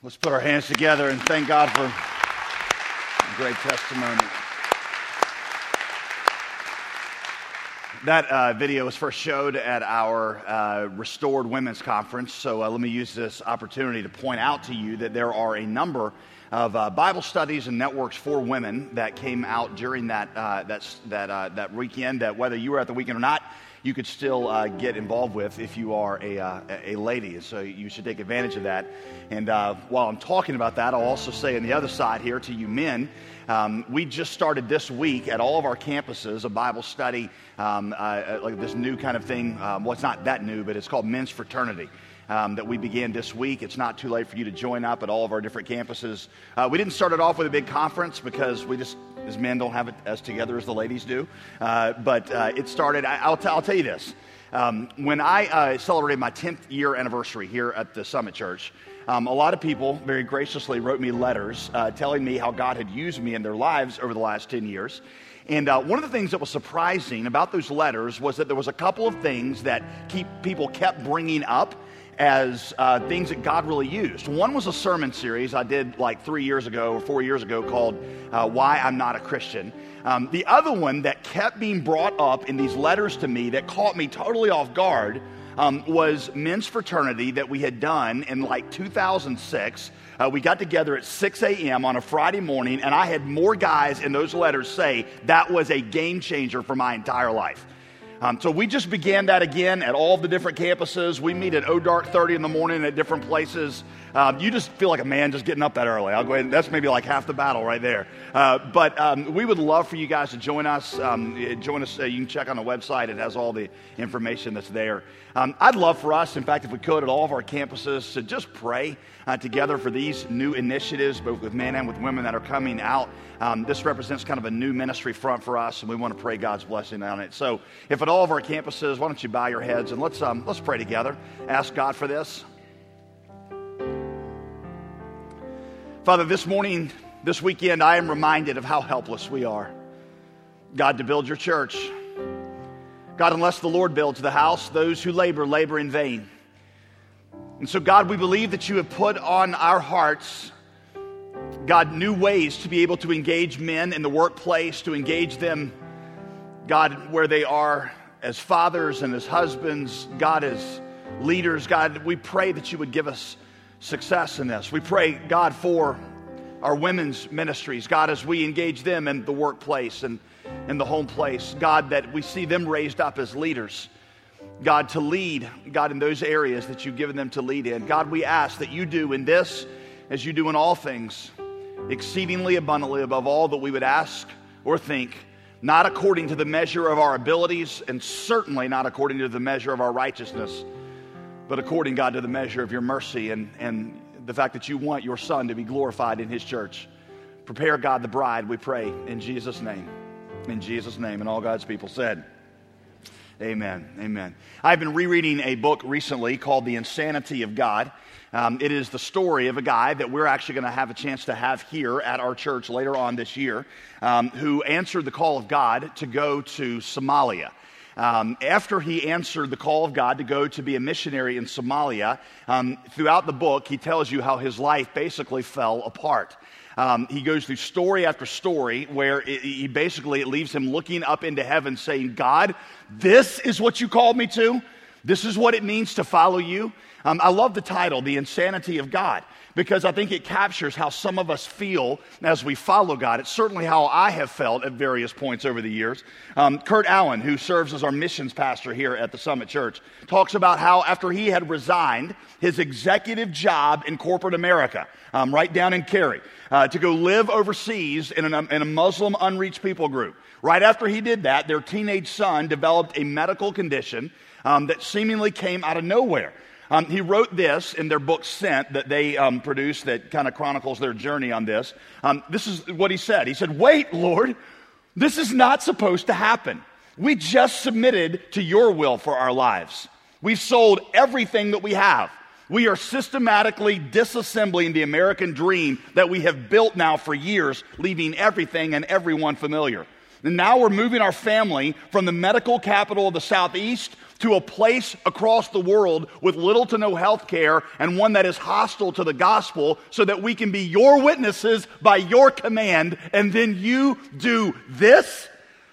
Let's put our hands together and thank God for a great testimony. That video was first showed at our Restored Women's Conference, so let me use this opportunity to point out to you that there are a number of Bible studies and networks for women that came out during that weekend, that whether you were at the weekend or not, you could still get involved with if you are a lady. So you should take advantage of that. And while I'm talking about that, I'll also say on the other side here to you men, we just started this week at all of our campuses a Bible study, like this new kind of thing. Well, it's not that new, but it's called Men's Fraternity. That we began this week. It's not too late for you to join up at all of our different campuses. We didn't start it off with a big conference because we just, as men, don't have it as together as the ladies do. But it started, I'll tell you this. When I celebrated my 10th year anniversary here at the Summit Church, a lot of people very graciously wrote me letters telling me how God had used me in their lives over the last 10 years. And one of the things that was surprising about those letters was that there was a couple of things that people kept bringing up as things that God really used. One was a sermon series I did like 3 years ago or 4 years ago called Why I'm Not a Christian. The other one that kept being brought up in these letters to me that caught me totally off guard was Men's Fraternity that we had done in like 2006. We got together at 6 a.m. on a Friday morning, and I had more guys in those letters say that was a game changer for my entire life. So we just began that again at all of the different campuses. We meet at dark 30 in the morning at different places. You just feel like a man just getting up that early. I'll go ahead, that's maybe like half the battle right there. But we would love for you guys to join us. You can check on the website. It has all the information that's there. I'd love for us, in fact, if we could, at all of our campuses, to just pray together for these new initiatives, both with men and with women that are coming out. This represents kind of a new ministry front for us, and we want to pray God's blessing on it. So if at all of our campuses, why don't you bow your heads and let's pray together. Ask God for this. Father, this morning, this weekend, I am reminded of how helpless we are. God, to build your church. God, unless the Lord builds the house, those who labor in vain. And so, God, we believe that you have put on our hearts, God, new ways to be able to engage men in the workplace, to engage them, God, where they are as fathers and as husbands, God, as leaders. God, we pray that you would give us success in this. We pray, God, for our women's ministries, God, as we engage them in the workplace and in the home place, God, that we see them raised up as leaders, God, to lead, God, in those areas that you've given them to lead in. God, we ask that you do in this, as you do in all things, exceedingly abundantly above all that we would ask or think, not according to the measure of our abilities, and certainly not according to the measure of our righteousness, but according, God, to the measure of your mercy and the fact that you want your Son to be glorified in his church. Prepare, God, the bride, we pray, in Jesus' name. In Jesus' name. And all God's people said, amen. Amen. I've been rereading a book recently called The Insanity of God. It is the story of a guy that we're actually going to have a chance to have here at our church later on this year, who answered the call of God to go to Somalia. After he answered the call of God to go to be a missionary in Somalia, throughout the book, he tells you how his life basically fell apart. He goes through story after story where it leaves him looking up into heaven saying, God, this is what you called me to? This is what it means to follow you? I love the title, The Insanity of God, because I think it captures how some of us feel as we follow God. It's certainly how I have felt at various points over the years. Kurt Allen, who serves as our missions pastor here at the Summit Church, talks about how after he had resigned his executive job in corporate America, right down in Cary, to go live overseas in a Muslim unreached people group. Right after he did that, their teenage son developed a medical condition that seemingly came out of nowhere. He wrote this in their book Sent that they produced that kind of chronicles their journey on this. This is what he said. He said, wait, Lord, this is not supposed to happen. We just submitted to your will for our lives. We've sold everything that we have. We are systematically disassembling the American dream that we have built now for years, leaving everything and everyone familiar. And now we're moving our family from the medical capital of the Southeast to a place across the world with little to no health care and one that is hostile to the gospel so that we can be your witnesses by your command, and then you do this?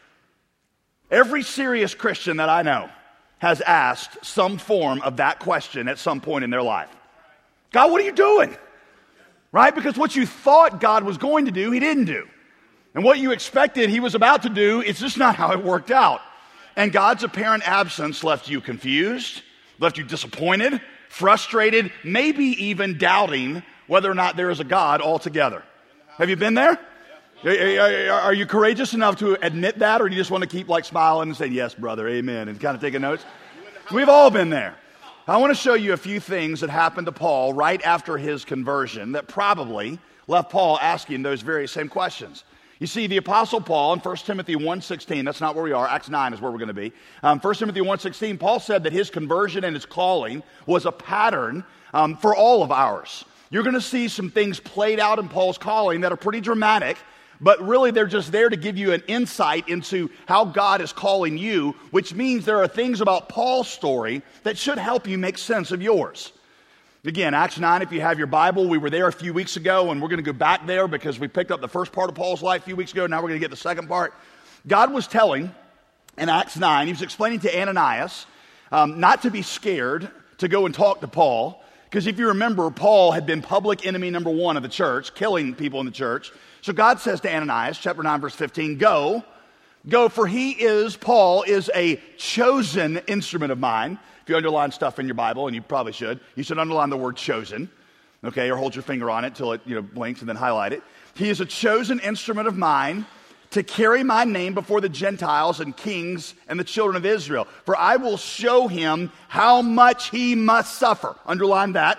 Every serious Christian that I know has asked some form of that question at some point in their life. God, what are you doing? Right? Because what you thought God was going to do, he didn't do. And what you expected he was about to do, it's just not how it worked out. And God's apparent absence left you confused, left you disappointed, frustrated, maybe even doubting whether or not there is a God altogether. Have you been there? Are you courageous enough to admit that, or do you just want to keep like smiling and saying, yes, brother, amen, and kind of taking notes? We've all been there. I want to show you a few things that happened to Paul right after his conversion that probably left Paul asking those very same questions. You see, the Apostle Paul in 1 Timothy 1:16, that's not where we are, Acts 9 is where we're going to be. 1 Timothy 1:16, Paul said that his conversion and his calling was a pattern for all of ours. You're going to see some things played out in Paul's calling that are pretty dramatic, but really they're just there to give you an insight into how God is calling you, which means there are things about Paul's story that should help you make sense of yours. Again, Acts 9, if you have your Bible, we were there a few weeks ago, and we're going to go back there because we picked up the first part of Paul's life a few weeks ago. Now we're going to get the second part. God was telling in Acts 9, he was explaining to Ananias not to be scared to go and talk to Paul, because if you remember, Paul had been public enemy number one of the church, killing people in the church. So God says to Ananias, chapter 9, verse 15, go, for Paul is a chosen instrument of mine. If you underline stuff in your Bible, and you probably should, you should underline the word chosen, okay, or hold your finger on it till it blinks and then highlight it. He is a chosen instrument of mine to carry my name before the Gentiles and kings and the children of Israel. For I will show him how much he must suffer. Underline that.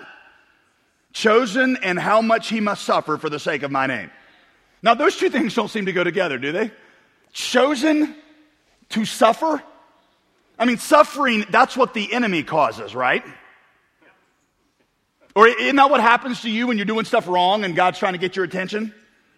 Chosen and how much he must suffer for the sake of my name. Now, those two things don't seem to go together, do they? Chosen to suffer? I mean, suffering, that's what the enemy causes, right? Or isn't that what happens to you when you're doing stuff wrong and God's trying to get your attention?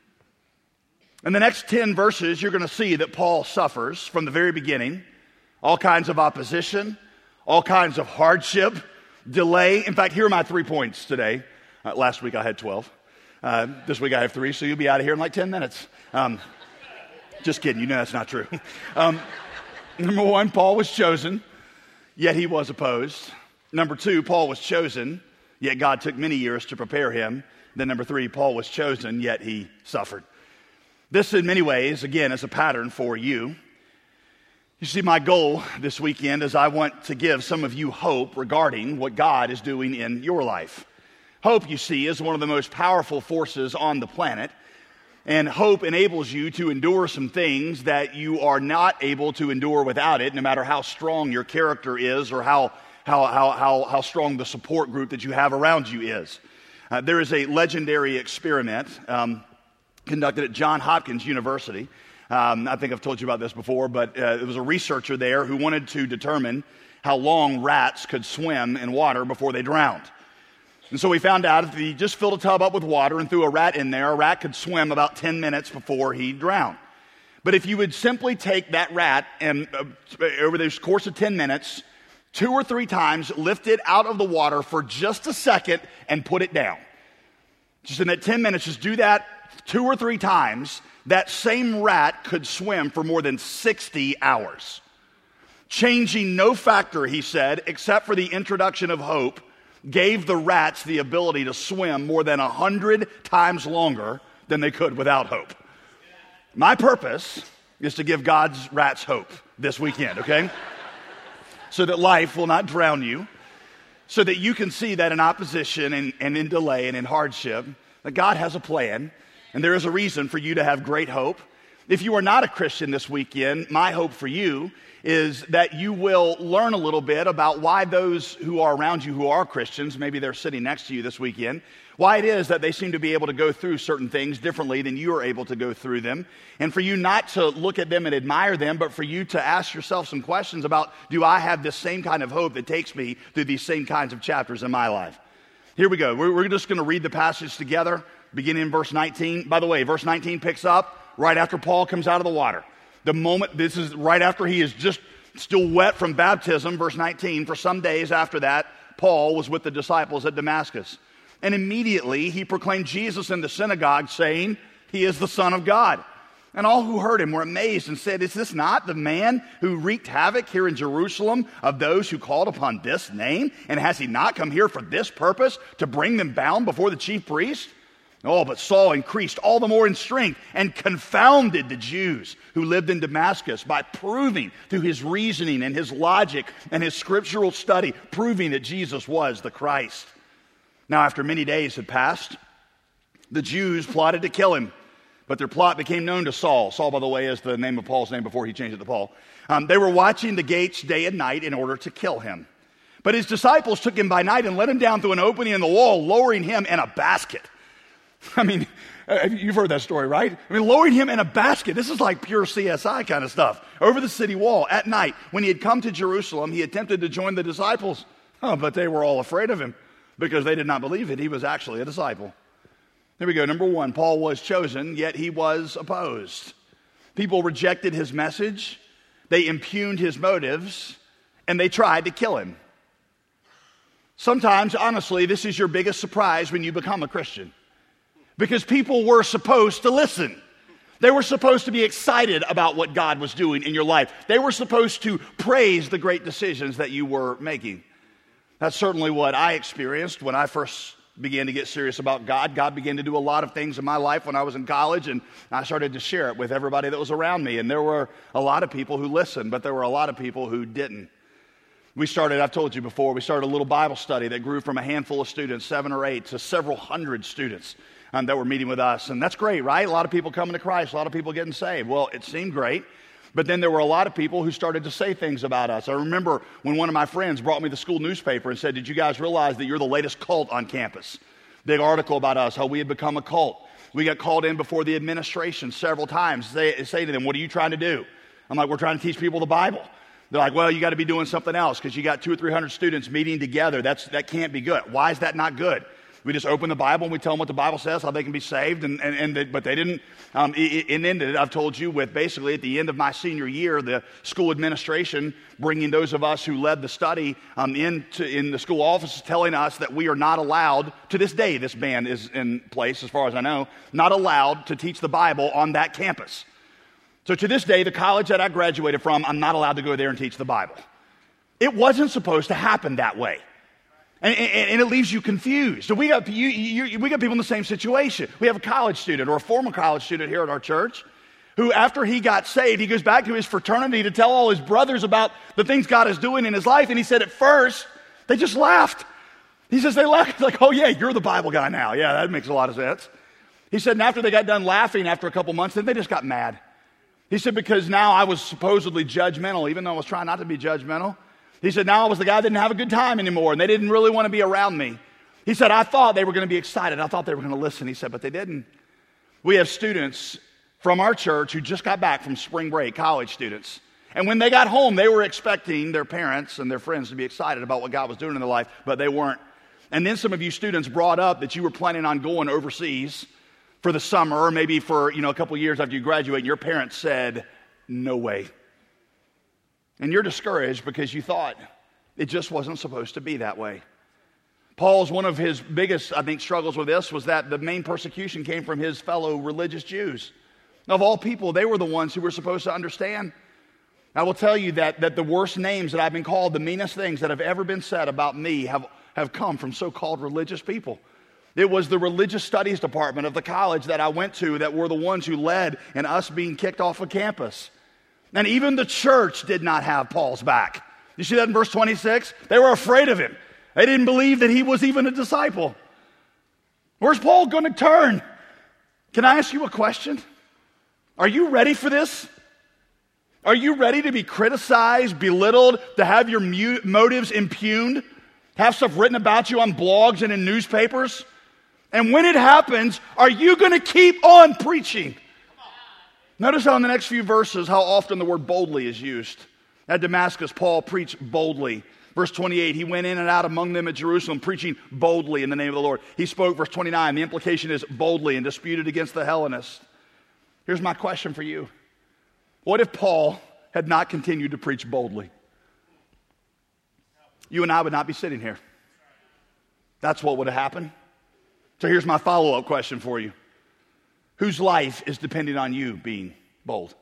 In the next 10 verses, you're going to see that Paul suffers from the very beginning. All kinds of opposition, all kinds of hardship, delay. In fact, here are my 3 points today. Last week I had 12. This week I have 3, so you'll be out of here in like 10 minutes. Just kidding, you know that's not true. Number 1, Paul was chosen, yet he was opposed. Number 2, Paul was chosen, yet God took many years to prepare him. Then number 3, Paul was chosen, yet he suffered. This in many ways, again, is a pattern for you. You see, my goal this weekend is I want to give some of you hope regarding what God is doing in your life. Hope, you see, is one of the most powerful forces on the planet. And hope enables you to endure some things that you are not able to endure without it, no matter how strong your character is or how strong the support group that you have around you is. There is a legendary experiment conducted at Johns Hopkins University. I think I've told you about this before, but there was a researcher there who wanted to determine how long rats could swim in water before they drowned. And so we found out if he just filled a tub up with water and threw a rat in there, a rat could swim about 10 minutes before he drowned. But if you would simply take that rat and over the course of 10 minutes, 2 or 3 times, lift it out of the water for just a second and put it down. Just in that 10 minutes, just do that 2 or 3 times, that same rat could swim for more than 60 hours. Changing no factor, he said, except for the introduction of hope, gave the rats the ability to swim more than 100 times longer than they could without hope. My purpose is to give God's rats hope this weekend, okay? So that life will not drown you, so that you can see that in opposition and in delay and in hardship, that God has a plan, and there is a reason for you to have great hope. If you are not a Christian this weekend, my hope for you is that you will learn a little bit about why those who are around you who are Christians, maybe they're sitting next to you this weekend, why it is that they seem to be able to go through certain things differently than you are able to go through them. And for you not to look at them and admire them, but for you to ask yourself some questions about, do I have this same kind of hope that takes me through these same kinds of chapters in my life? Here we go. We're just going to read the passage together, beginning in verse 19. By the way, verse 19 picks up right after Paul comes out of the water. The moment, this is right after he is just still wet from baptism, verse 19, for some days after that, Paul was with the disciples at Damascus. And immediately he proclaimed Jesus in the synagogue, saying, "He is the Son of God." And all who heard him were amazed and said, "Is this not the man who wreaked havoc here in Jerusalem of those who called upon this name? And has he not come here for this purpose, to bring them bound before the chief priest?" Oh, but Saul increased all the more in strength and confounded the Jews who lived in Damascus by proving through his reasoning and his logic and his scriptural study, proving that Jesus was the Christ. Now, after many days had passed, the Jews plotted to kill him, but their plot became known to Saul. Saul, by the way, is the name of Paul's name before he changed it to Paul. They were watching the gates day and night in order to kill him. But his disciples took him by night and let him down through an opening in the wall, lowering him in a basket. I mean, you've heard that story, right? I mean, lowering him in a basket. This is like pure CSI kind of stuff. Over the city wall at night. When he had come to Jerusalem, he attempted to join the disciples. Oh, but they were all afraid of him because they did not believe it. He was actually a disciple. Here we go. Number one, Paul was chosen, yet he was opposed. People rejected his message. They impugned his motives, and they tried to kill him. Sometimes, honestly, this is your biggest surprise when you become a Christian. Because people were supposed to listen. They were supposed to be excited about what God was doing in your life. They were supposed to praise the great decisions that you were making. That's certainly what I experienced when I first began to get serious about God. God began to do a lot of things in my life when I was in college, and I started to share it with everybody that was around me. And there were a lot of people who listened, but there were a lot of people who didn't. I've told you before, we started a little Bible study that grew from a handful of students, 7 or 8, to several hundred students that were meeting with us. And that's great, right? A lot of people coming to Christ, a lot of people getting saved. Well, it seemed great. But then there were a lot of people who started to say things about us. I remember when one of my friends brought me the school newspaper and said, "Did you guys realize that you're the latest cult on campus?" Big article about us, how we had become a cult. We got called in before the administration several times. They say to them, "What are you trying to do?" I'm like, "We're trying to teach people the Bible." They're like, "Well, you got to be doing something else because you got 200 or 300 students meeting together. That can't be good." Why is that not good? We just open the Bible and we tell them what the Bible says, how they can be saved, but they didn't. It ended, I've told you, with basically at the end of my senior year, the school administration bringing those of us who led the study in the school offices, telling us that we are not allowed, to this day this ban is in place as far as I know, not allowed to teach the Bible on that campus. So to this day, the college that I graduated from, I'm not allowed to go there and teach the Bible. It wasn't supposed to happen that way. And it leaves you confused. So we got people in the same situation. We have a college student or a former college student here at our church who, after he got saved, he goes back to his fraternity to tell all his brothers about the things God is doing in his life. And he said at first, they just laughed. He says they laughed like, "Oh yeah, you're the Bible guy now." Yeah, that makes a lot of sense. He said, and after they got done laughing after a couple months, then they just got mad. He said, because now I was supposedly judgmental, even though I was trying not to be judgmental. He said, now I was the guy that didn't have a good time anymore, and they didn't really want to be around me. He said, I thought they were going to be excited. I thought they were going to listen. He said, but they didn't. We have students from our church who just got back from spring break, college students. And when they got home, they were expecting their parents and their friends to be excited about what God was doing in their life, but they weren't. And then some of you students brought up that you were planning on going overseas for the summer, or maybe for a couple years after you graduate, and your parents said, no way. And you're discouraged because you thought it just wasn't supposed to be that way. Paul's one of his biggest, I think, struggles with this was that the main persecution came from his fellow religious Jews. Of all people, they were the ones who were supposed to understand. I will tell you that the worst names that I've been called, the meanest things that have ever been said about me have come from so-called religious people. It was the religious studies department of the college that I went to that were the ones who led in us being kicked off of campus. And even the church did not have Paul's back. You see that in verse 26? They were afraid of him. They didn't believe that he was even a disciple. Where's Paul going to turn? Can I ask you a question? Are you ready for this? Are you ready to be criticized, belittled, to have your motives impugned, have stuff written about you on blogs and in newspapers? And when it happens, are you going to keep on preaching? Notice how in the next few verses, how often the word boldly is used. At Damascus, Paul preached boldly. Verse 28, he went in and out among them at Jerusalem, preaching boldly in the name of the Lord. He spoke, verse 29, the implication is boldly, and disputed against the Hellenists. Here's my question for you. What if Paul had not continued to preach boldly? You and I would not be sitting here. That's what would have happened. So here's my follow-up question for you. Whose life is depending on you being bold?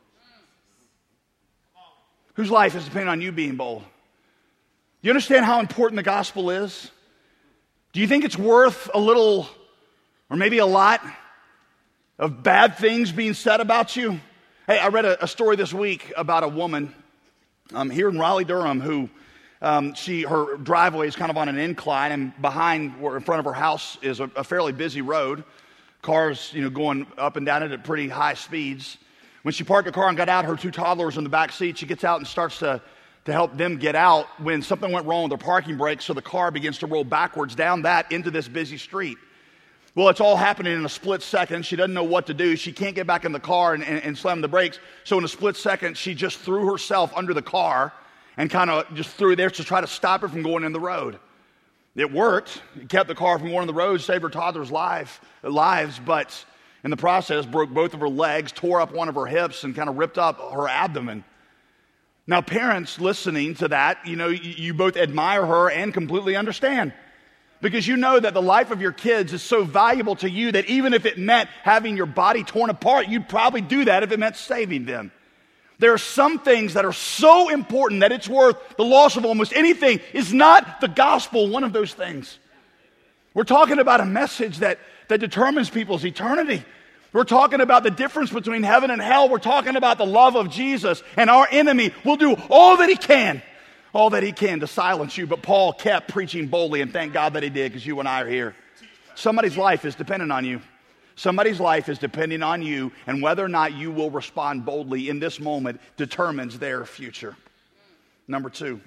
Whose life is depending on you being bold? Do you understand how important the gospel is? Do you think it's worth a little, or maybe a lot, of bad things being said about you? Hey, I read a story this week about a woman here in Raleigh-Durham who her driveway is kind of on an incline, and behind, or in front of her house, is a fairly busy road. Cars, going up and down it at pretty high speeds. When she parked the car and got out, her 2 toddlers in the back seat, she gets out and starts to help them get out when something went wrong with their parking brakes, so the car begins to roll backwards down that into this busy street. Well, it's all happening in a split second. She doesn't know what to do. She can't get back in the car and slam the brakes. So in a split second, she just threw herself under the car and kind of just threw there to try to stop her from going in the road. It worked. It kept the car from going on the road, saved her toddler's lives, but in the process, broke both of her legs, tore up one of her hips, and kind of ripped up her abdomen. Now, parents listening to that, you both admire her and completely understand. Because you know that the life of your kids is so valuable to you that even if it meant having your body torn apart, you'd probably do that if it meant saving them. There are some things that are so important that it's worth the loss of almost anything. Is not the gospel one of those things? We're talking about a message that determines people's eternity. We're talking about the difference between heaven and hell. We're talking about the love of Jesus, and our enemy will do all that he can to silence you. But Paul kept preaching boldly, and thank God that he did, because you and I are here. Somebody's life is dependent on you. Somebody's life is depending on you, and whether or not you will respond boldly in this moment determines their future. Number 2,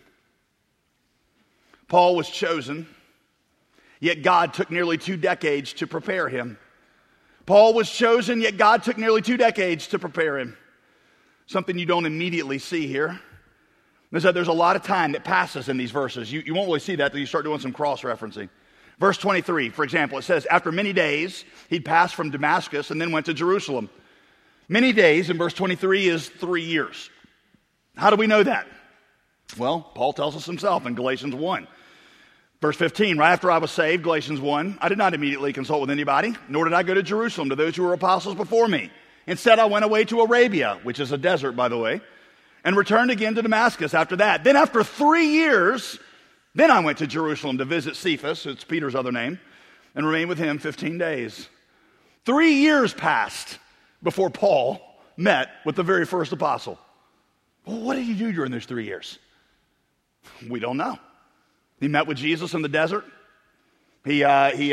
Paul was chosen, yet God took nearly 2 decades to prepare him. Paul was chosen, yet God took nearly 2 decades to prepare him. Something you don't immediately see here is that there's a lot of time that passes in these verses. You won't really see that until you start doing some cross-referencing. Verse 23, for example, it says, after many days, he'd passed from Damascus and then went to Jerusalem. Many days in verse 23 is 3 years. How do we know that? Well, Paul tells us himself in Galatians 1. Verse 15, right after I was saved, Galatians 1, I did not immediately consult with anybody, nor did I go to Jerusalem to those who were apostles before me. Instead, I went away to Arabia, which is a desert, by the way, and returned again to Damascus after that. Then after 3 years, then I went to Jerusalem to visit Cephas, it's Peter's other name, and remained with him 15 days. 3 years passed before Paul met with the very first apostle. Well, what did he do during those 3 years? We don't know. He met with Jesus in the desert. He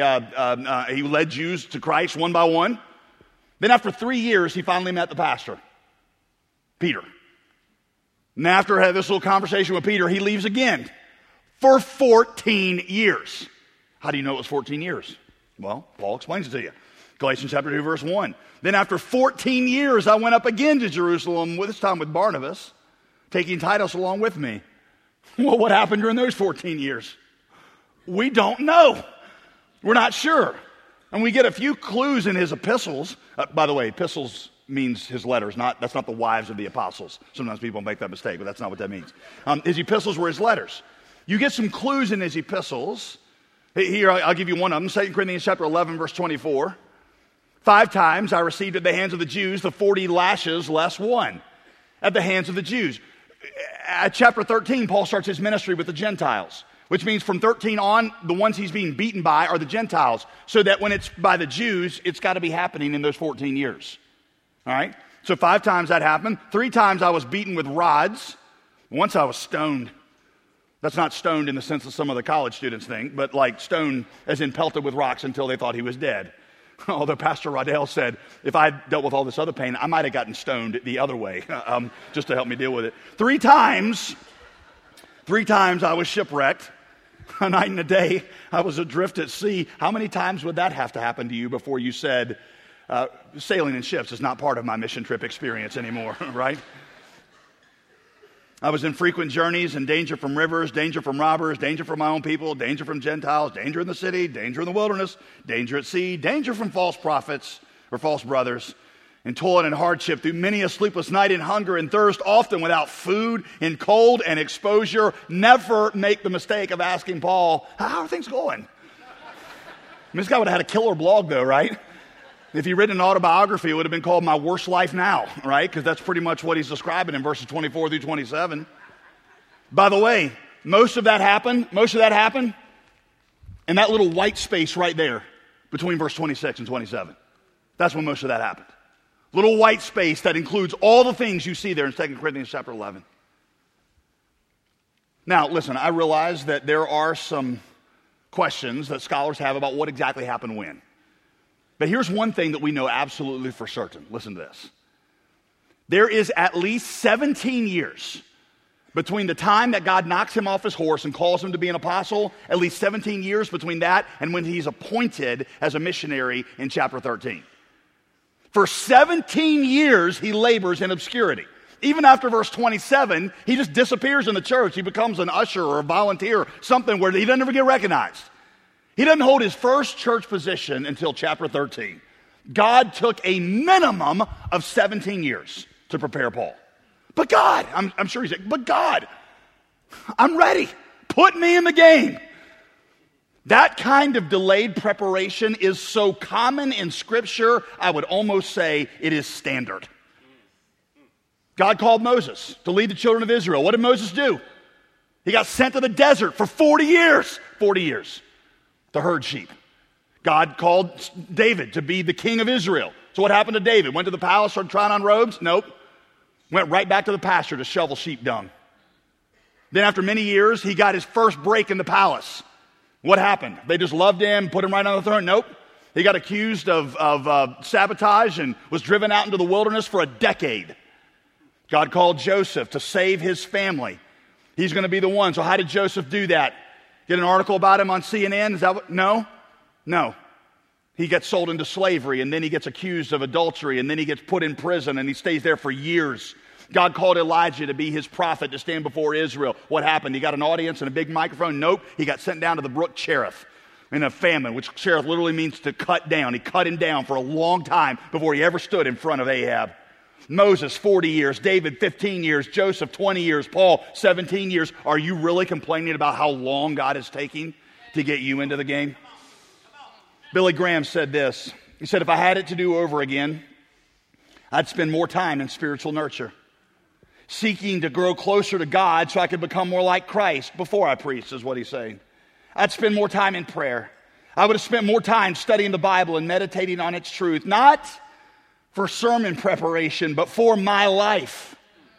led Jews to Christ one by one. Then after 3 years, he finally met the pastor, Peter. And after having this little conversation with Peter, he leaves again for 14 years. How do you know it was 14 years? Well, Paul explains it to you. Galatians chapter 2, verse 1. Then after 14 years, I went up again to Jerusalem, this time with Barnabas, taking Titus along with me. Well, what happened during those 14 years? We don't know. We're not sure. And we get a few clues in his epistles. By the way, epistles means his letters. That's not the wives of the apostles. Sometimes people make that mistake, but that's not what that means. His epistles were his letters. You get some clues in his epistles. Here, I'll give you one of them. 2 Corinthians chapter 11, verse 24. 5 times I received at the hands of the Jews the 40 lashes less one. At the hands of the Jews. At chapter 13, Paul starts his ministry with the Gentiles, which means from 13 on, the ones he's being beaten by are the Gentiles, so that when it's by the Jews, it's got to be happening in those 14 years. All right? So 5 times that happened. 3 times I was beaten with rods. Once I was stoned. That's not stoned in the sense that some of the college students think, but like stoned as in pelted with rocks until they thought he was dead. Although Pastor Rodell said, if I dealt with all this other pain, I might have gotten stoned the other way, just to help me deal with it. 3 times I was shipwrecked. A night and a day, I was adrift at sea. How many times would that have to happen to you before you said, sailing in ships is not part of my mission trip experience anymore, right? I was in frequent journeys and danger from rivers, danger from robbers, danger from my own people, danger from Gentiles, danger in the city, danger in the wilderness, danger at sea, danger from false prophets or false brothers, in toil and in hardship, through many a sleepless night in hunger and thirst, often without food, in cold and exposure. Never make the mistake of asking Paul, how are things going? I mean, this guy would have had a killer blog though, right? If he'd written an autobiography, it would have been called My Worst Life Now, right? Because that's pretty much what he's describing in verses 24 through 27. By the way, most of that happened in that little white space right there between verse 26 and 27. That's when most of that happened. Little white space that includes all the things you see there in 2 Corinthians chapter 11. Now, listen, I realize that there are some questions that scholars have about what exactly happened when. But here's one thing that we know absolutely for certain. Listen to this. There is at least 17 years between the time that God knocks him off his horse and calls him to be an apostle, at least 17 years between that and when he's appointed as a missionary in chapter 13. For 17 years, he labors in obscurity. Even after verse 27, he just disappears in the church. He becomes an usher or a volunteer, something where he doesn't ever get recognized. He doesn't hold his first church position until chapter 13. God took a minimum of 17 years to prepare Paul. But God, I'm sure he's like, but God, I'm ready. Put me in the game. That kind of delayed preparation is so common in Scripture, I would almost say it is standard. God called Moses to lead the children of Israel. What did Moses do? He got sent to the desert for 40 years. 40 years to herd sheep. God called David to be the king of Israel. So what happened to David? Went to the palace, started trying on robes? Nope. Went right back to the pasture to shovel sheep dung. Then after many years, he got his first break in the palace. What happened? They just loved him, put him right on the throne? Nope. He got accused of sabotage and was driven out into the wilderness for a decade. God called Joseph to save his family. He's going to be the one. So how did Joseph do that? Get an article about him on CNN? Is that what? No. He gets sold into slavery, and then he gets accused of adultery, and then he gets put in prison, and he stays there for years. God called Elijah to be his prophet to stand before Israel. What happened? He got an audience and a big microphone? Nope. He got sent down to the brook Cherith in a famine, which Cherith literally means to cut down. He cut him down for a long time before he ever stood in front of Ahab. Moses, 40 years. David, 15 years. Joseph, 20 years. Paul, 17 years. Are you really complaining about how long God is taking to get you into the game? Billy Graham said this. He said, if I had it to do over again, I'd spend more time in spiritual nurture, seeking to grow closer to God so I could become more like Christ before I preached, is what he's saying. I'd spend more time in prayer. I would have spent more time studying the Bible and meditating on its truth, not for sermon preparation, but for my life.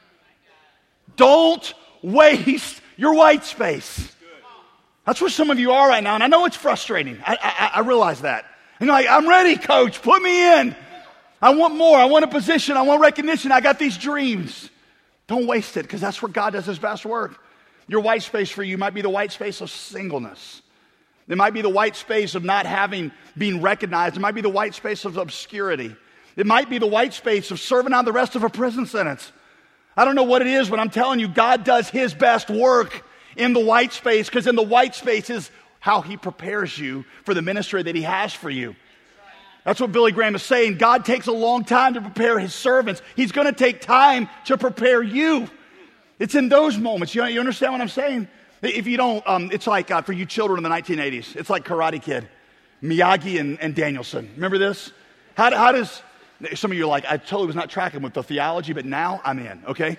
Don't waste your white space. That's where some of you are right now, and I know it's frustrating. I realize that. And you're like, I'm ready, coach. Put me in. I want more. I want a position. I want recognition. I got these dreams. Don't waste it, because that's where God does his best work. Your white space for you might be the white space of singleness. It might be the white space of not having been recognized. It might be the white space of obscurity. It might be the white space of serving out the rest of a prison sentence. I don't know what it is, but I'm telling you, God does his best work in the white space, because in the white space is how he prepares you for the ministry that he has for you. That's what Billy Graham is saying. God takes a long time to prepare his servants. He's going to take time to prepare you. It's in those moments. You understand what I'm saying? If you don't, it's like for you children in the 1980s, it's like Karate Kid, Miyagi and Danielson. Remember this? How does, some of you are like, I totally was not tracking with the theology, but now I'm in, okay?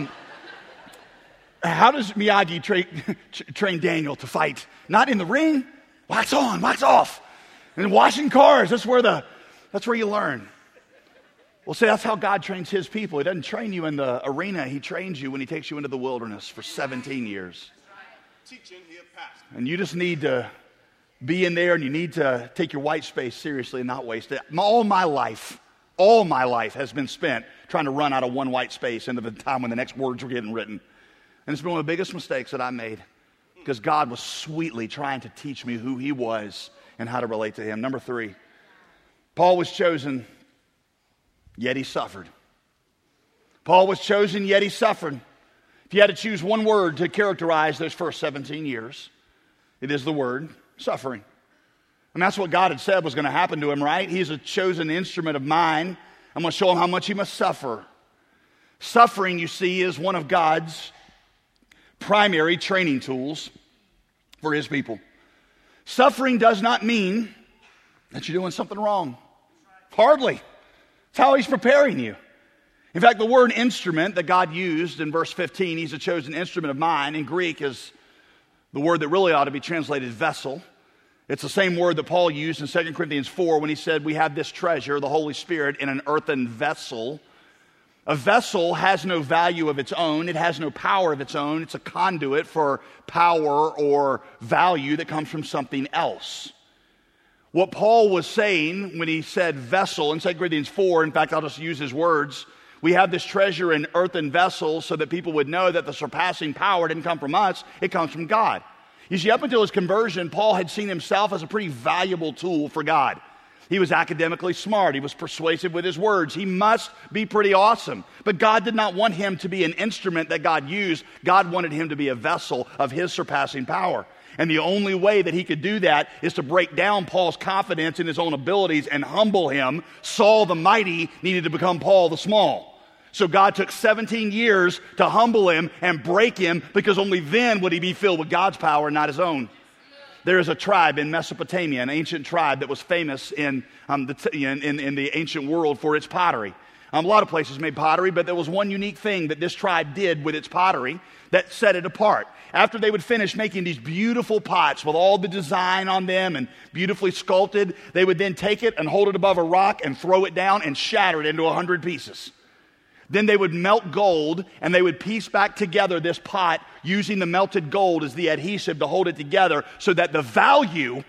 How does Miyagi train Daniel to fight? Not in the ring, wax on, wax off. And washing cars, that's where you learn. Well, see, that's how God trains his people. He doesn't train you in the arena. He trains you when he takes you into the wilderness for 17 years. And you just need to be in there, and you need to take your white space seriously and not waste it. All my life has been spent trying to run out of one white space into the time when the next words were getting written. And it's been one of the biggest mistakes that I made, because God was sweetly trying to teach me who he was and how to relate to him. Number 3, Paul was chosen, yet he suffered. Paul was chosen, yet he suffered. If you had to choose one word to characterize those first 17 years, it is the word suffering. And that's what God had said was going to happen to him, right? He's a chosen instrument of mine I'm going to show him how much he must suffer. Suffering, you see, is one of God's primary training tools for his people. Suffering does not mean that you're doing something wrong. Hardly. It's how he's preparing you. In fact, the word instrument that God used in verse 15, he's a chosen instrument of mine, in Greek is the word that really ought to be translated vessel. It's the same word that Paul used in 2 Corinthians 4 when he said, we have this treasure, the Holy Spirit, in an earthen vessel. A vessel has no value of its own. It has no power of its own. It's a conduit for power or value that comes from something else. What Paul was saying when he said vessel in 2 Corinthians 4, in fact, I'll just use his words, we have this treasure in earthen vessels so that people would know that the surpassing power didn't come from us, it comes from God. You see, up until his conversion, Paul had seen himself as a pretty valuable tool for God. He was academically smart. He was persuasive with his words. He must be pretty awesome. But God did not want him to be an instrument that God used. God wanted him to be a vessel of his surpassing power. And the only way that he could do that is to break down Paul's confidence in his own abilities and humble him. Saul the mighty needed to become Paul the small. So God took 17 years to humble him and break him, because only then would he be filled with God's power and not his own. There is a tribe in Mesopotamia, an ancient tribe that was famous in the ancient world for its pottery. A lot of places made pottery, but there was one unique thing that this tribe did with its pottery that set it apart. After they would finish making these beautiful pots with all the design on them and beautifully sculpted, they would then take it and hold it above a rock and throw it down and shatter it into 100 pieces. Then they would melt gold, and they would piece back together this pot using the melted gold as the adhesive to hold it together, so that the value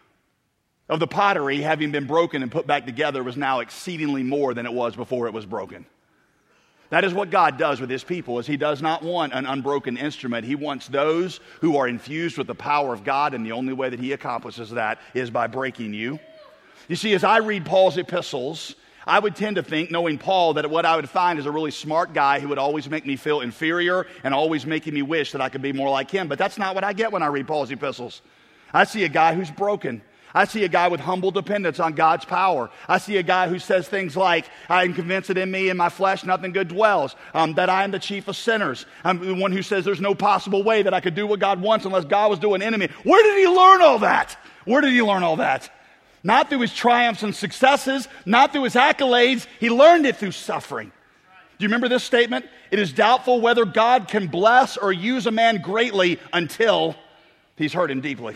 of the pottery, having been broken and put back together, was now exceedingly more than it was before it was broken. That is what God does with his people, is he does not want an unbroken instrument. He wants those who are infused with the power of God, and the only way that he accomplishes that is by breaking you. You see, as I read Paul's epistles, I would tend to think, knowing Paul, that what I would find is a really smart guy who would always make me feel inferior and always making me wish that I could be more like him. But that's not what I get when I read Paul's epistles. I see a guy who's broken. I see a guy with humble dependence on God's power. I see a guy who says things like, I am convinced that in me, in my flesh, nothing good dwells, that I am the chief of sinners. I'm the one who says there's no possible way that I could do what God wants unless God was doing in me. Where did he learn all that? Where did he learn all that? Not through his triumphs and successes, not through his accolades. He learned it through suffering. Do you remember this statement? It is doubtful whether God can bless or use a man greatly until he's hurt him deeply.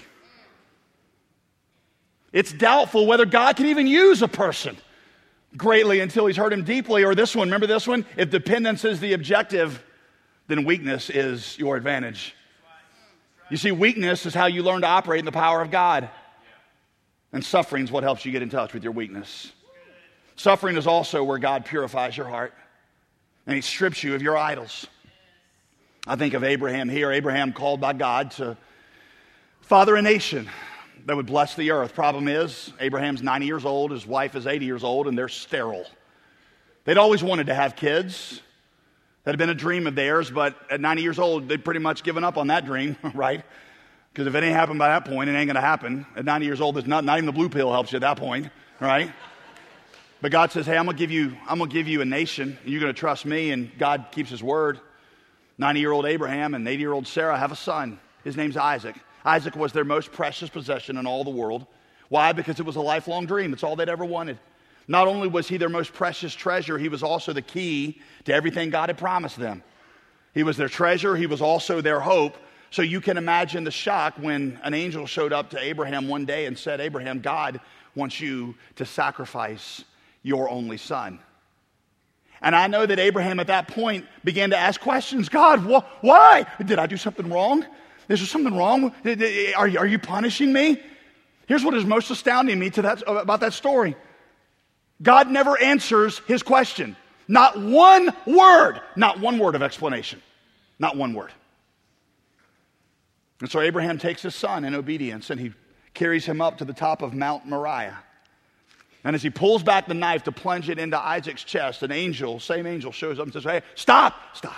It's doubtful whether God can even use a person greatly until he's hurt him deeply. Or this one, remember this one? If dependence is the objective, then weakness is your advantage. You see, weakness is how you learn to operate in the power of God. And suffering is what helps you get in touch with your weakness. Suffering is also where God purifies your heart, and he strips you of your idols. I think of Abraham here. Abraham called by God to father a nation that would bless the earth. Problem is, Abraham's 90 years old, his wife is 80 years old, and they're sterile. They'd always wanted to have kids. That had been a dream of theirs, but at 90 years old, they'd pretty much given up on that dream, right? Because if it ain't happened by that point, it ain't going to happen. At 90 years old, there's not even the blue pill helps you at that point, right? But God says, hey, I'm going to give you a nation, and you're going to trust me, and God keeps his word. 90-year-old Abraham and 80-year-old Sarah have a son. His name's Isaac. Isaac was their most precious possession in all the world. Why? Because it was a lifelong dream. It's all they'd ever wanted. Not only was he their most precious treasure, he was also the key to everything God had promised them. He was their treasure. He was also their hope. So you can imagine the shock when an angel showed up to Abraham one day and said, Abraham, God wants you to sacrifice your only son. And I know that Abraham at that point began to ask questions. God, why? Did I do something wrong? Is there something wrong? Are you punishing me? Here's what is most astounding me about that story. God never answers his question. Not one word of explanation. Not one word. And so Abraham takes his son in obedience, and he carries him up to the top of Mount Moriah. And as he pulls back the knife to plunge it into Isaac's chest, same angel shows up and says, hey, stop.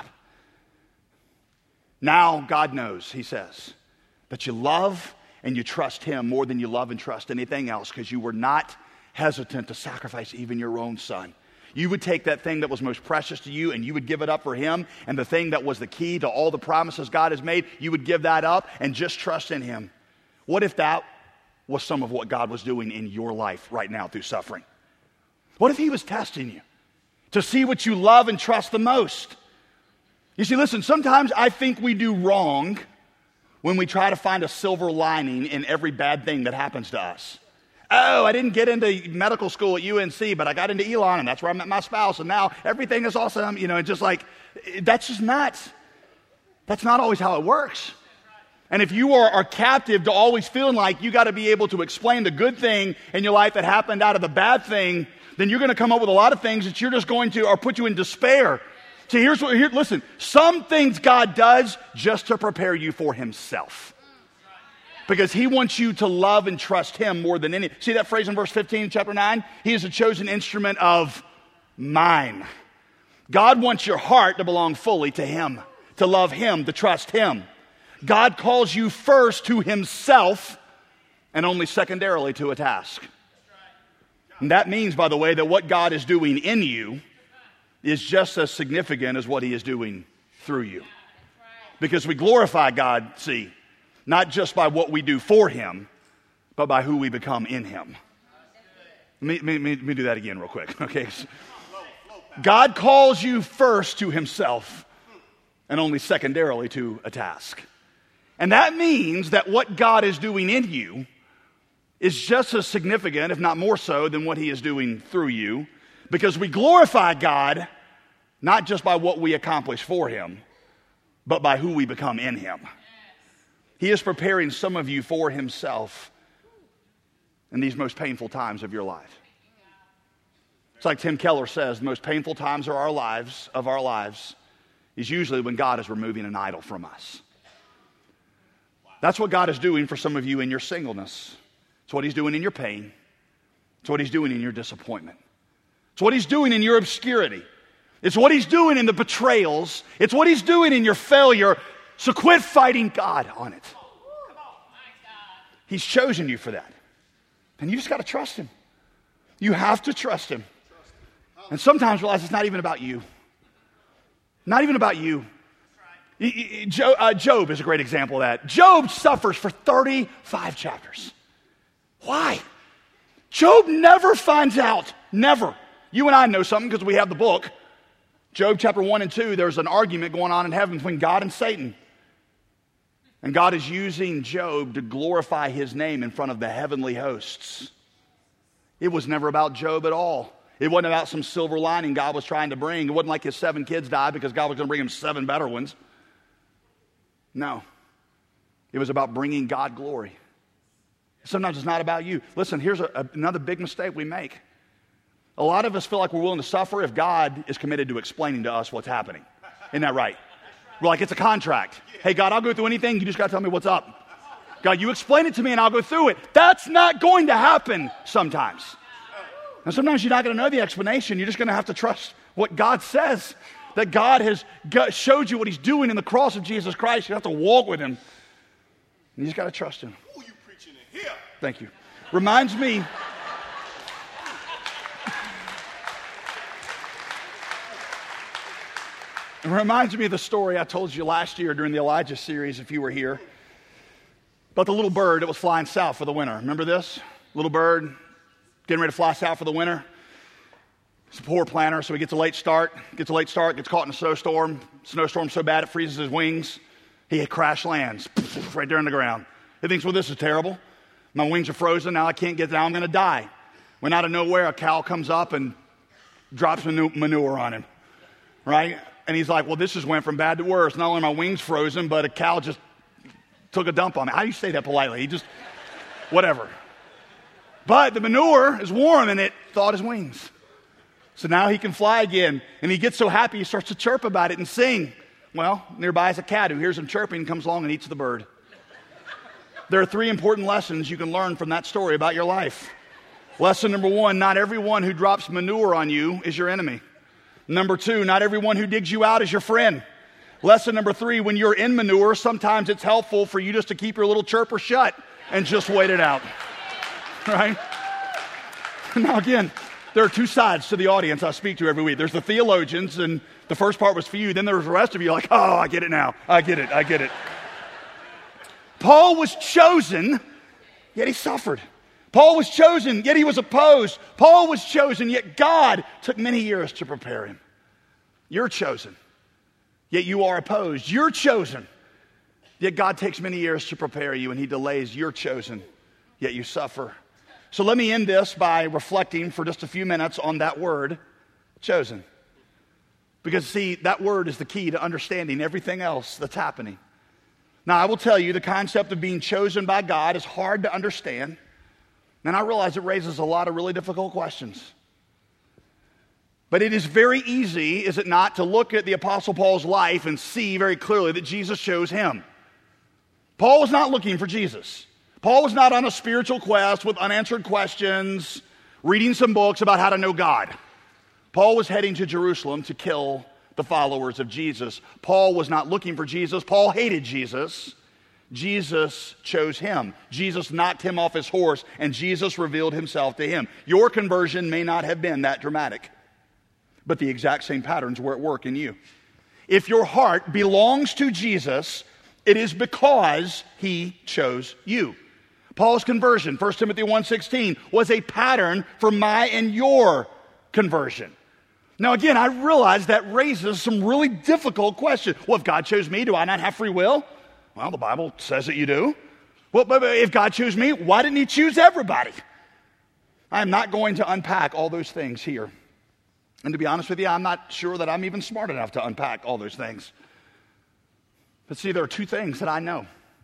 Now God knows, he says, that you love and you trust him more than you love and trust anything else, because you were not hesitant to sacrifice even your own son. You would take that thing that was most precious to you and you would give it up for him, and the thing that was the key to all the promises God has made, you would give that up and just trust in him. What if that was some of what God was doing in your life right now through suffering? What if he was testing you to see what you love and trust the most? You see, listen, sometimes I think we do wrong when we try to find a silver lining in every bad thing that happens to us. Oh, I didn't get into medical school at UNC, but I got into Elon, and that's where I met my spouse, and now everything is awesome. And just like, that's not always how it works. And if you are captive to always feeling like you got to be able to explain the good thing in your life that happened out of the bad thing, then you're going to come up with a lot of things that you're just going to, or put you in despair. See, listen, some things God does just to prepare you for himself. Because he wants you to love and trust him more than any. See that phrase in verse 15, chapter 9? He is a chosen instrument of mine. God wants your heart to belong fully to him, to love him, to trust him. God calls you first to himself and only secondarily to a task. And that means, by the way, that what God is doing in you is just as significant as what he is doing through you. Because we glorify God, see, not just by what we do for him, but by who we become in him. Let me do that again real quick, okay? God calls you first to himself and only secondarily to a task. And that means that what God is doing in you is just as significant, if not more so, than what he is doing through you, because we glorify God not just by what we accomplish for him, but by who we become in him. He is preparing some of you for himself in these most painful times of your life. It's like Tim Keller says, the most painful times of our lives is usually when God is removing an idol from us. That's what God is doing for some of you in your singleness. It's what he's doing in your pain. It's what he's doing in your disappointment. It's what he's doing in your obscurity. It's what he's doing in the betrayals. It's what he's doing in your failure. So quit fighting God on it. He's chosen you for that. And you just got to trust him. You have to trust him. And sometimes realize it's not even about you. Not even about you. Job is a great example of that. Job suffers for 35 chapters. Why? Job never finds out. Never. You and I know something because we have the book. Job chapter 1 and 2, there's an argument going on in heaven between God and Satan. And God is using Job to glorify his name in front of the heavenly hosts. It was never about Job at all. It wasn't about some silver lining God was trying to bring. It wasn't like his 7 kids died because God was going to bring him 7 better ones. No. It was about bringing God glory. Sometimes it's not about you. Listen, here's another big mistake we make. A lot of us feel like we're willing to suffer if God is committed to explaining to us what's happening. Isn't that right? We're like, it's a contract. Hey, God, I'll go through anything. You just got to tell me what's up. God, you explain it to me and I'll go through it. That's not going to happen sometimes. And sometimes you're not going to know the explanation. You're just going to have to trust what God says. That God has showed you what he's doing in the cross of Jesus Christ. You have to walk with him. And you just got to trust him. Who you preaching in here? Thank you. Reminds me... It reminds me of the story I told you last year during the Elijah series, if you were here, about the little bird that was flying south for the winter. Remember this? Little bird getting ready to fly south for the winter. He's a poor planter, so he gets a late start, gets caught in a snowstorm. Snowstorm so bad it freezes his wings. He crash lands right there on the ground. He thinks, well, this is terrible. My wings are frozen. Now I can't get down. I'm going to die. When out of nowhere, a cow comes up and drops manure on him, right? And he's like, well, this just went from bad to worse. Not only are my wings frozen, but a cow just took a dump on me. How do you say that politely? He just, whatever. But the manure is warm and it thawed his wings. So now he can fly again. And he gets so happy he starts to chirp about it and sing. Well, nearby is a cat who hears him chirping and comes along and eats the bird. There are 3 important lessons you can learn from that story about your life. Lesson number 1, not everyone who drops manure on you is your enemy. Number 2, not everyone who digs you out is your friend. Lesson number 3, when you're in manure, sometimes it's helpful for you just to keep your little chirper shut and just wait it out. Right? Now again, There are two sides to the audience I speak to every week. There's the theologians, and the first part was for you. Then there's the rest of you like, oh, I get it now. I get it. Paul was chosen, yet he suffered. Paul was chosen, yet he was opposed. Paul was chosen, yet God took many years to prepare him. You're chosen, yet you are opposed. You're chosen, yet God takes many years to prepare you, and he delays. You're chosen, yet you suffer. So let me end this by reflecting for just a few minutes on that word, chosen. Because, see, that word is the key to understanding everything else that's happening. Now, I will tell you, the concept of being chosen by God is hard to understand. And I realize it raises a lot of really difficult questions. But it is very easy, is it not, to look at the Apostle Paul's life and see very clearly that Jesus chose him. Paul was not looking for Jesus. Paul was not on a spiritual quest with unanswered questions, reading some books about how to know God. Paul was heading to Jerusalem to kill the followers of Jesus. Paul was not looking for Jesus. Paul hated Jesus. Jesus chose him. Jesus knocked him off his horse, and Jesus revealed himself to him. Your conversion may not have been that dramatic, but the exact same patterns were at work in you. If your heart belongs to Jesus, it is because he chose you. Paul's conversion, 1 Timothy 1:16, was a pattern for my and your conversion. Now again, I realize that raises some really difficult questions. Well, if God chose me, do I not have free will? Well, the Bible says that you do. Well, but if God chose me, why didn't he choose everybody? I am not going to unpack all those things here. And to be honest with you, I'm not sure that I'm even smart enough to unpack all those things. But see, there are two things that I know.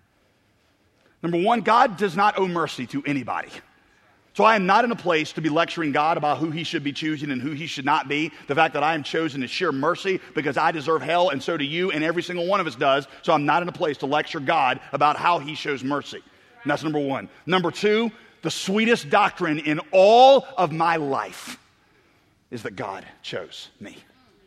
Number one, God does not owe mercy to anybody. So I am not in a place to be lecturing God about who he should be choosing and who he should not be. The fact that I am chosen is sheer mercy because I deserve hell, and so do you, and every single one of us does. So I'm not in a place to lecture God about how he shows mercy. And that's number one. Number two, the sweetest doctrine in all of my life is that God chose me.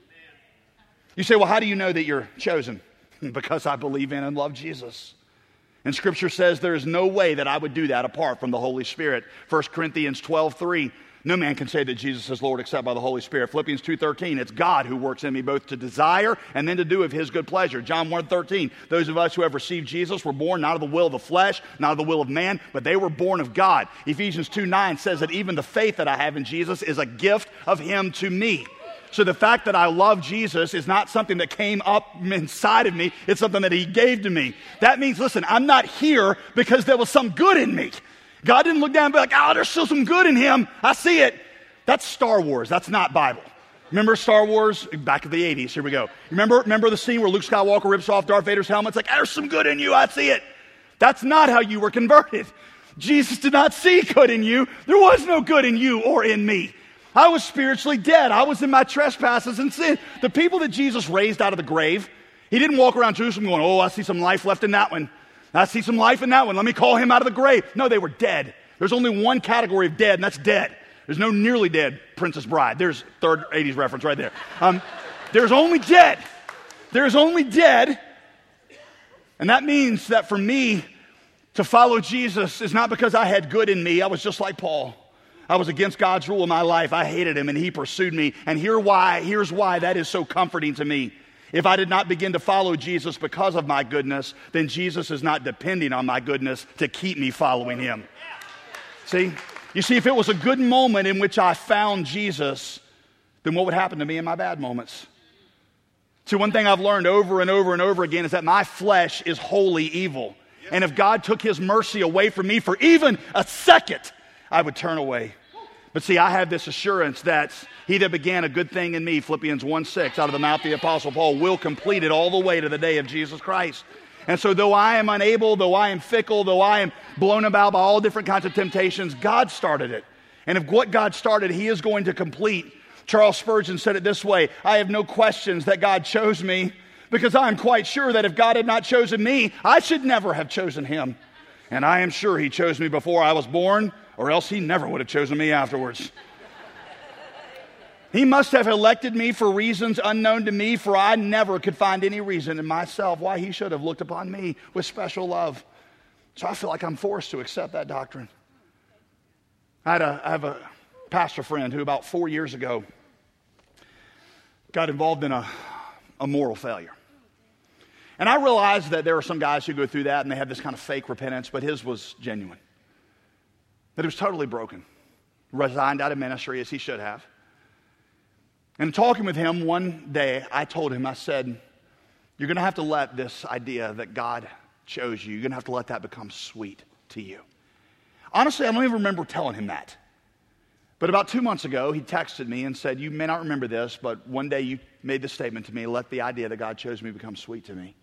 You say, well, how do you know that you're chosen? Because I believe in and love Jesus. And Scripture says there is no way that I would do that apart from the Holy Spirit. 1 Corinthians 12:3, no man can say that Jesus is Lord except by the Holy Spirit. Philippians 2:13, it's God who works in me both to desire and then to do of his good pleasure. John 1:13, those of us who have received Jesus were born not of the will of the flesh, not of the will of man, but they were born of God. Ephesians 2:9 says that even the faith that I have in Jesus is a gift of him to me. So the fact that I love Jesus is not something that came up inside of me. It's something that he gave to me. That means, listen, I'm not here because there was some good in me. God didn't look down and be like, oh, there's still some good in him. I see it. That's Star Wars. That's not Bible. Remember Star Wars? Back in the 80s. Here we go. Remember the scene where Luke Skywalker rips off Darth Vader's helmet? It's like, there's some good in you. I see it. That's not how you were converted. Jesus did not see good in you. There was no good in you or in me. I was spiritually dead. I was in my trespasses and sin. The people that Jesus raised out of the grave, he didn't walk around Jerusalem going, oh, I see some life left in that one. I see some life in that one. Let me call him out of the grave. No, they were dead. There's only one category of dead, and that's dead. There's no nearly dead Princess Bride. There's third 80s reference right there. There's only dead. There's only dead. And that means that for me to follow Jesus is not because I had good in me. I was just like Paul. I was against God's rule in my life. I hated him, and he pursued me. And here's why that is so comforting to me. If I did not begin to follow Jesus because of my goodness, then Jesus is not depending on my goodness to keep me following him. See? You see, if it was a good moment in which I found Jesus, then what would happen to me in my bad moments? See, one thing I've learned over and over and over again is that my flesh is wholly evil. And if God took his mercy away from me for even a second, I would turn away. But see, I have this assurance that he that began a good thing in me, Philippians 1:6, out of the mouth of the Apostle Paul, will complete it all the way to the day of Jesus Christ. And so though I am unable, though I am fickle, though I am blown about by all different kinds of temptations, God started it. And if what God started, he is going to complete. Charles Spurgeon said it this way, I have no questions that God chose me because I am quite sure that if God had not chosen me, I should never have chosen him. And I am sure he chose me before I was born, or else he never would have chosen me afterwards. He must have elected me for reasons unknown to me, for I never could find any reason in myself why he should have looked upon me with special love. So I feel like I'm forced to accept that doctrine. I have a pastor friend who about 4 years ago got involved in a moral failure. And I realized that there are some guys who go through that and they have this kind of fake repentance, but his was genuine. That he was totally broken. Resigned out of ministry as he should have. And talking with him one day, I told him, I said, you're going to have to let this idea that God chose you, you're going to have to let that become sweet to you. Honestly, I don't even remember telling him that. But about 2 months ago, he texted me and said, you may not remember this, but one day you made this statement to me, let the idea that God chose me become sweet to me.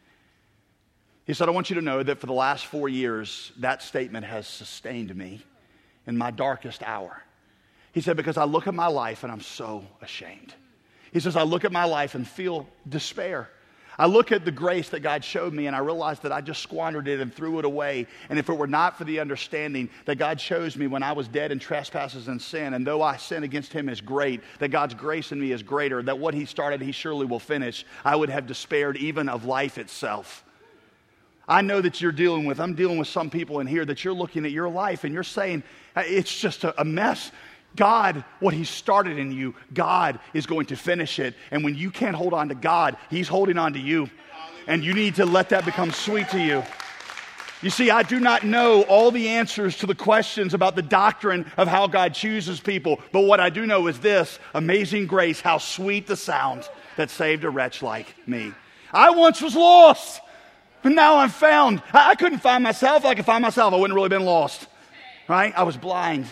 He said, I want you to know that for the last 4 years, that statement has sustained me in my darkest hour. He said, because I look at my life and I'm so ashamed. He says, I look at my life and feel despair. I look at the grace that God showed me and I realize that I just squandered it and threw it away. And if it were not for the understanding that God chose me when I was dead in trespasses and sin, and though I sin against him is great, that God's grace in me is greater, that what he started he surely will finish, I would have despaired even of life itself. I know that I'm dealing with some people in here that you're looking at your life and you're saying, it's just a mess. God, what he started in you, God is going to finish it. And when you can't hold on to God, he's holding on to you. And you need to let that become sweet to you. You see, I do not know all the answers to the questions about the doctrine of how God chooses people. But what I do know is this: amazing grace, how sweet the sound that saved a wretch like me. I once was lost, but now I'm found. I couldn't find myself. If I could find myself, I wouldn't have really been lost. Right? I was blind.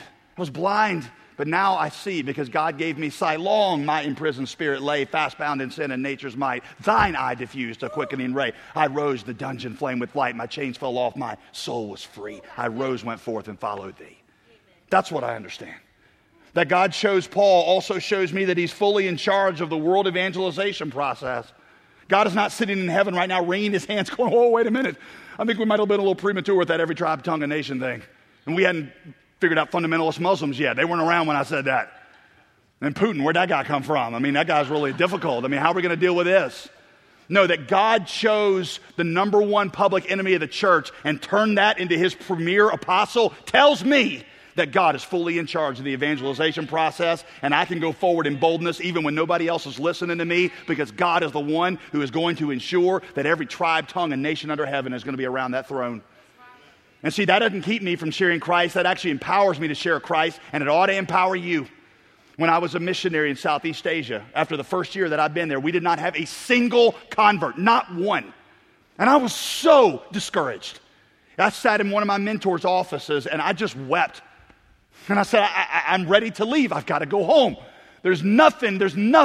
But now I see, because God gave me sight. Long my imprisoned spirit lay, fast bound in sin and nature's might. Thine eye diffused a quickening ray. I rose, the dungeon flame with light. My chains fell off, my soul was free. I rose, went forth, and followed thee. That's what I understand. That God chose Paul also shows me that he's fully in charge of the world evangelization process. God is not sitting in heaven right now wringing his hands going, oh, wait a minute. I think we might have been a little premature with that every tribe, tongue, and nation thing. And we hadn't figured out fundamentalist Muslims yet. They weren't around when I said that. And Putin, where'd that guy come from? I mean, that guy's really difficult. I mean, how are we going to deal with this? No, that God chose the number one public enemy of the church and turned that into his premier apostle tells me that God is fully in charge of the evangelization process, and I can go forward in boldness even when nobody else is listening to me, because God is the one who is going to ensure that every tribe, tongue, and nation under heaven is going to be around that throne. And see, that doesn't keep me from sharing Christ. That actually empowers me to share Christ, and it ought to empower you. When I was a missionary in Southeast Asia, after the first year that I'd been there, we did not have a single convert, not one. And I was so discouraged. I sat in one of my mentors' offices, and I just wept. And I said, I'm ready to leave. I've got to go home. There's nothing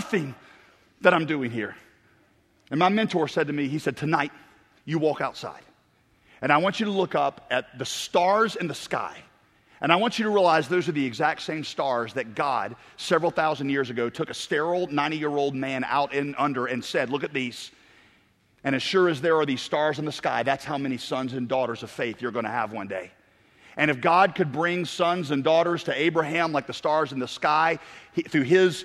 that I'm doing here. And my mentor said to me, he said, tonight, you walk outside. And I want you to look up at the stars in the sky. And I want you to realize those are the exact same stars that God, several thousand years ago, took a sterile 90-year-old man out and under and said, look at these. And as sure as there are these stars in the sky, that's how many sons and daughters of faith you're going to have one day. And if God could bring sons and daughters to Abraham like the stars in the sky, through his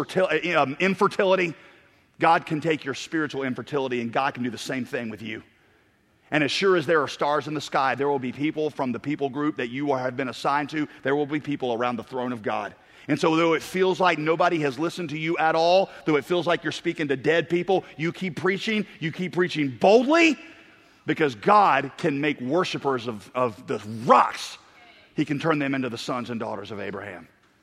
infertility, God can take your spiritual infertility and God can do the same thing with you. And as sure as there are stars in the sky, there will be people from the people group that you have been assigned to. There will be people around the throne of God. And so though it feels like nobody has listened to you at all, though it feels like you're speaking to dead people, you keep preaching boldly, because God can make worshipers of the rocks. He can turn them into the sons and daughters of Abraham.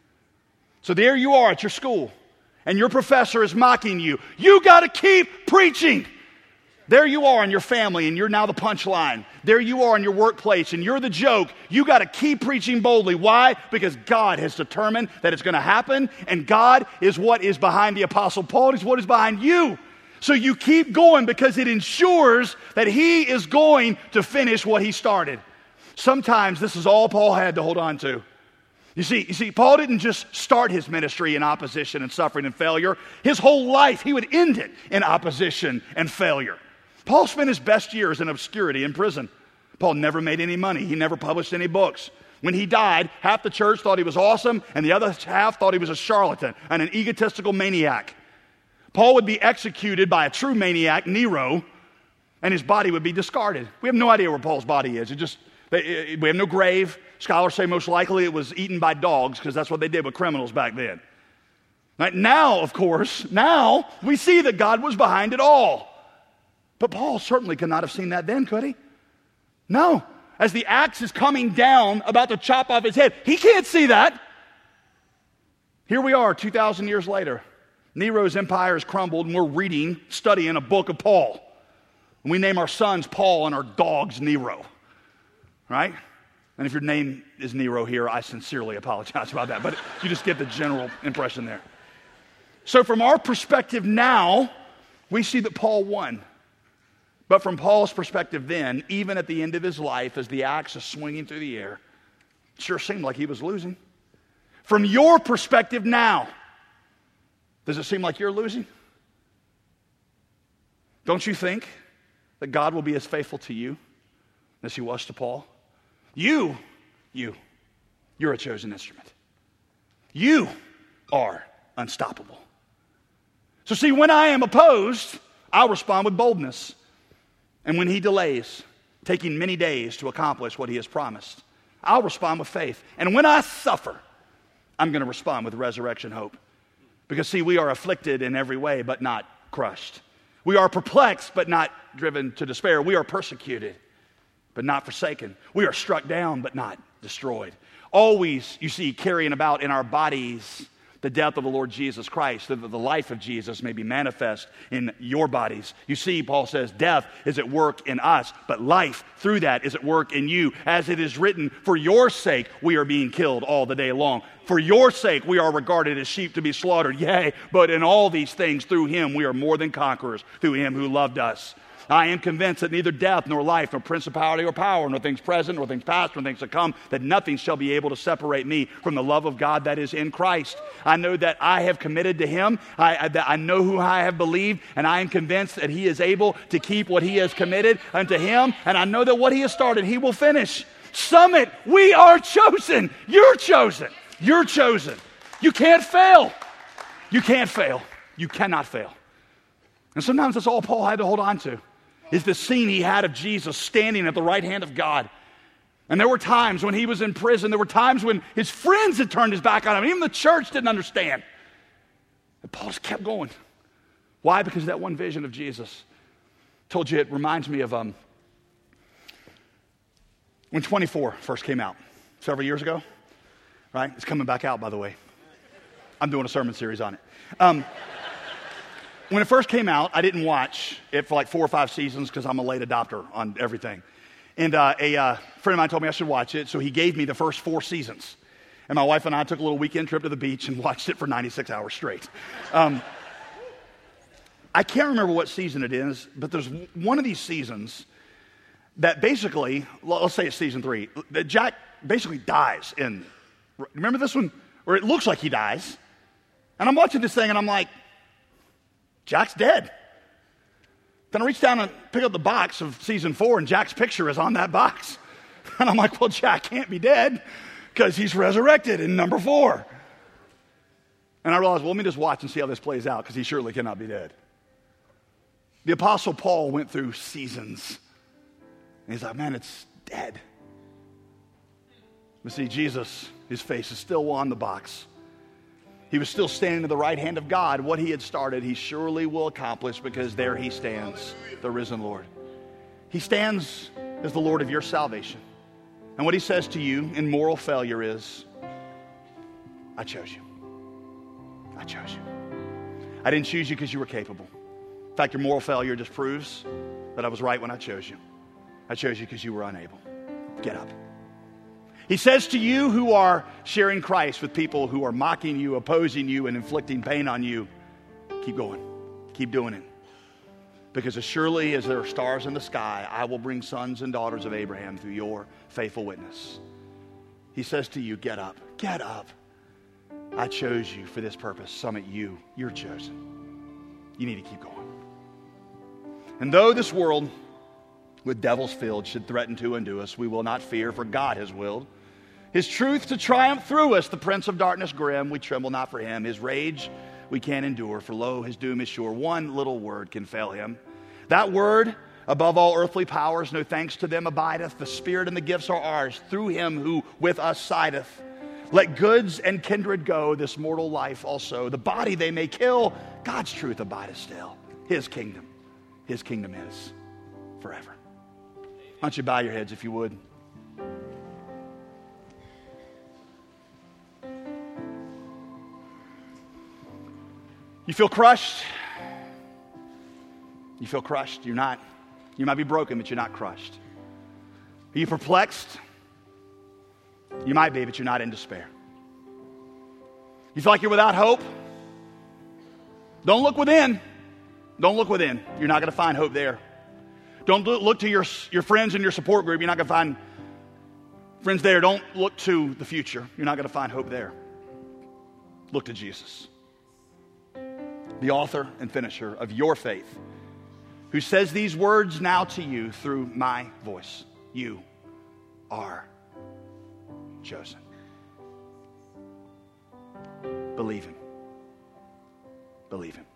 So there you are at your school, and your professor is mocking you. You got to keep preaching. There you are in your family, and you're now the punchline. There you are in your workplace, and you're the joke. You got to keep preaching boldly. Why? Because God has determined that it's going to happen, and God is what is behind the Apostle Paul. He's what is behind you. So you keep going because it ensures that he is going to finish what he started. Sometimes this is all Paul had to hold on to. You see, Paul didn't just start his ministry in opposition and suffering and failure. His whole life, he would end it in opposition and failure. Paul spent his best years in obscurity in prison. Paul never made any money. He never published any books. When he died, half the church thought he was awesome, and the other half thought he was a charlatan and an egotistical maniac. Paul would be executed by a true maniac, Nero, and his body would be discarded. We have no idea where Paul's body is. We have no grave. Scholars say most likely it was eaten by dogs because that's what they did with criminals back then. Right? Now, of course, now we see that God was behind it all. But Paul certainly could not have seen that then, could he? No. As the axe is coming down, about to chop off his head, he can't see that. Here we are, 2,000 years later. Nero's empire has crumbled, and we're reading, studying a book of Paul. And we name our sons Paul and our dogs Nero. Right? And if your name is Nero here, I sincerely apologize about that. But you just get the general impression there. So from our perspective now, we see that Paul won. But from Paul's perspective then, even at the end of his life, as the axe is swinging through the air, it sure seemed like he was losing. From your perspective now, does it seem like you're losing? Don't you think that God will be as faithful to you as he was to Paul? You're a chosen instrument. You are unstoppable. So see, when I am opposed, I'll respond with boldness. And when he delays, taking many days to accomplish what he has promised, I'll respond with faith. And when I suffer, I'm going to respond with resurrection hope. Because see, we are afflicted in every way, but not crushed. We are perplexed, but not driven to despair. We are persecuted, but not forsaken. We are struck down, but not destroyed. Always, you see, carrying about in our bodies the death of the Lord Jesus Christ, so that the life of Jesus may be manifest in your bodies. You see, Paul says, death is at work in us, but life through that is at work in you. As it is written, for your sake we are being killed all the day long. For your sake we are regarded as sheep to be slaughtered. Yea, but in all these things through him we are more than conquerors, through him who loved us. I am convinced that neither death nor life, nor principality or power, nor things present, nor things past, nor things to come, that nothing shall be able to separate me from the love of God that is in Christ. I know that I have committed to him. I know who I have believed, and I am convinced that he is able to keep what he has committed unto him, and I know that what he has started, he will finish. Summit, we are chosen. You're chosen. You're chosen. You can't fail. You can't fail. You cannot fail. And sometimes that's all Paul had to hold on to, is the scene he had of Jesus standing at the right hand of God. And there were times when he was in prison, there were times when his friends had turned his back on him, even the church didn't understand. And Paul just kept going. Why? Because of that one vision of Jesus. I told you it reminds me of when 24 first came out, several years ago, right? It's coming back out, by the way. I'm doing a sermon series on it. When it first came out, I didn't watch it for like 4 or 5 seasons because I'm a late adopter on everything. And a friend of mine told me I should watch it, so he gave me the first 4 seasons. And my wife and I took a little weekend trip to the beach and watched it for 96 hours straight. I can't remember what season it is, but there's one of these seasons that basically, let's say it's season 3, that Jack basically dies in. Remember this one? Where it looks like he dies. And I'm watching this thing and I'm like, Jack's dead. Then I reach down and pick up the box of season 4, and Jack's picture is on that box. And I'm like, well, Jack can't be dead because he's resurrected in number 4. And I realized, well, let me just watch and see how this plays out because he surely cannot be dead. The Apostle Paul went through seasons. And he's like, man, it's dead. But see, Jesus, his face is still on the box. He was still standing at the right hand of God. What he had started, he surely will accomplish because there he stands, the risen Lord. He stands as the Lord of your salvation. And what he says to you in moral failure is, I chose you. I chose you. I didn't choose you because you were capable. In fact, your moral failure just proves that I was right when I chose you. I chose you because you were unable. Get up. He says to you who are sharing Christ with people who are mocking you, opposing you, and inflicting pain on you, keep going. Keep doing it. Because as surely as there are stars in the sky, I will bring sons and daughters of Abraham through your faithful witness. He says to you, get up. Get up. I chose you for this purpose. Summit, you're chosen. You need to keep going. And though this world with devils filled should threaten to undo us, we will not fear, for God has willed his truth to triumph through us. The prince of darkness grim, we tremble not for him. His rage we can endure, for lo, his doom is sure. One little word can fail him. That word Above all earthly powers, no thanks to them abideth. The Spirit and the gifts are ours, through him who with us sideth. Let goods and kindred go, this mortal life also. The body they may kill, God's truth abideth still. His kingdom is forever. Why don't you bow your heads if you would? You feel crushed? You feel crushed? You're not. You might be broken, but you're not crushed. Are you perplexed? You might be, but you're not in despair. You feel like you're without hope? Don't look within. Don't look within. You're not going to find hope there. Don't look to your friends in your support group. You're not going to find friends there. Don't look to the future. You're not going to find hope there. Look to Jesus, the author and finisher of your faith, who says these words now to you through my voice. You are chosen. Believe him. Believe him.